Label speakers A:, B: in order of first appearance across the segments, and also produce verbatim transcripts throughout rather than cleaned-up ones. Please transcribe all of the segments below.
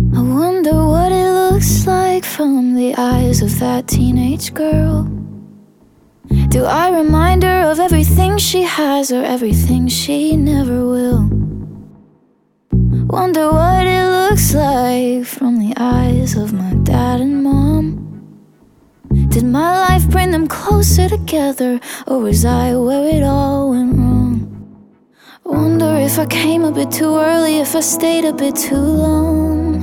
A: I wonder what it looks like from the eyes of that teenage girl. Do I remind her of everything she has or everything she never will? Wonder what it looks like from the eyes of my dad and mom. Did my life bring them closer together, or was I where it all went wrong? Wonder if I came a bit too early, if I stayed a bit too long.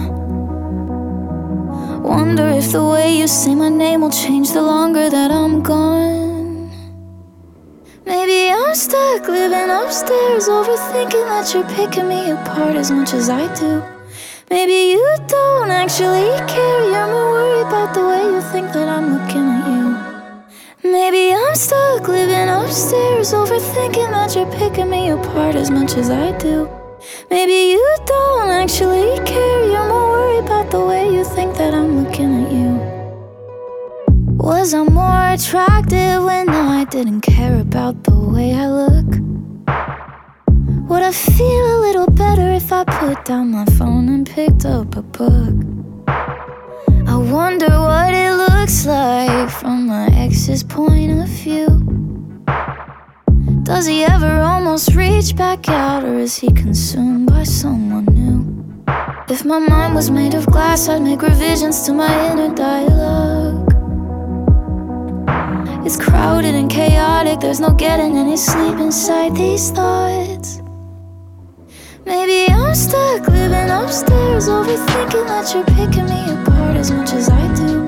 A: Wonder if the way you say my name will change the longer that I'm gone. Maybe I'm stuck living upstairs, overthinking that you're picking me apart as much as I do. Maybe you don't actually care, you're more worried about the way you think that I'm looking at you. Maybe I'm stuck living upstairs, overthinking that you're picking me apart as much as I do. Maybe you don't actually care, you're more worried about the way you think that I'm looking at you. Was I more attractive when I didn't care about the way I look? Would I feel a little better if I put down my phone and picked up a book? I wonder what it looks like from my ex's point of view. Does he ever almost reach back out, or is he consumed by someone new? If my mind was made of glass, I'd make revisions to my inner dialogue. It's crowded and chaotic, there's no getting any sleep inside these thoughts. Maybe I'm stuck living upstairs, overthinking that you're picking me apart as much as I do.